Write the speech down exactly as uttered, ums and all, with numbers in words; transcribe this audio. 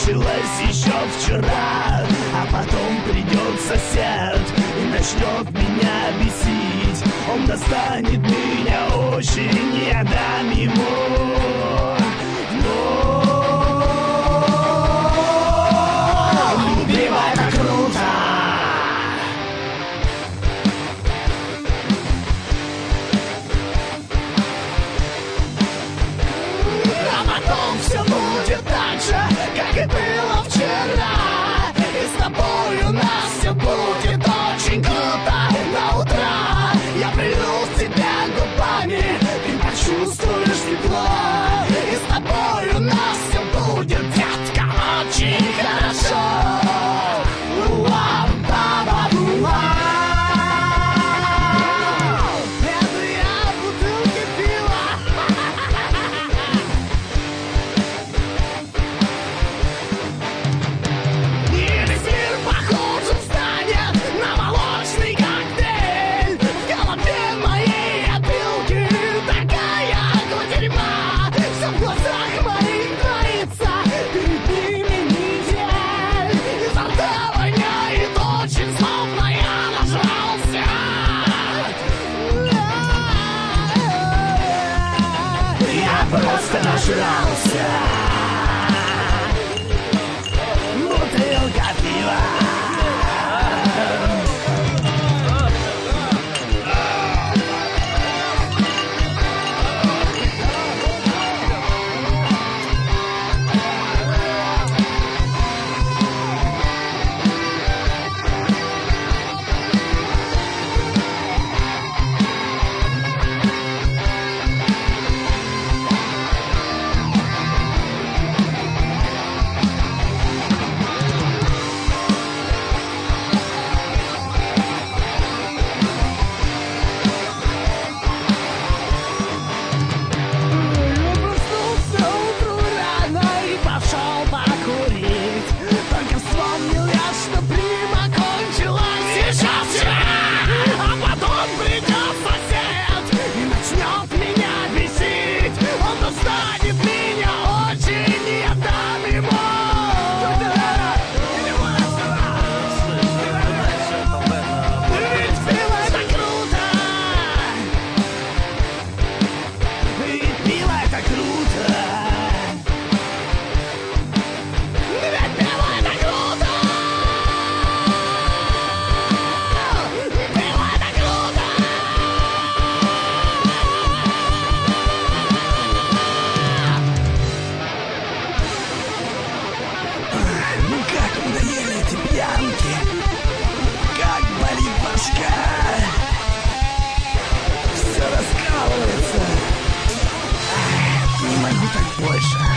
началась еще вчера. А потом придет сосед и начнет меня бесить. Он достанет меня очень, и я дам ему. Но любимая, это круто. А потом все будет так же, как и было вчера. И с тобой у нас все будет очень круто. На утро я прильну тебя губами, ты почувствуешь тепло. И с тобой у нас все будет, детка, очень хорошо. Это я в бутылке пива. И весь мир похожим станет на молочный коктейль. В голове моей опилки такая кутерьма. Все в глазах моих творится, перед ними недель. Изо рта воняет очень, словно я нажрался. Я просто нажрался. Бутылка пива. Я проснулся утру рано и пошел покурить. Только вспомнил я, что прима кончилась сейчас вчера. А потом придет сосед и начнет меня бесить. Он достанет меня очень, и я дам ему. Ведь пиво — это круто. Ведь пиво — это круто. Ведь пиво — это круто. Пиво — это круто. Ну как надоели эти пьянки, как болит башка. Все раскалывается. Не могу так больше.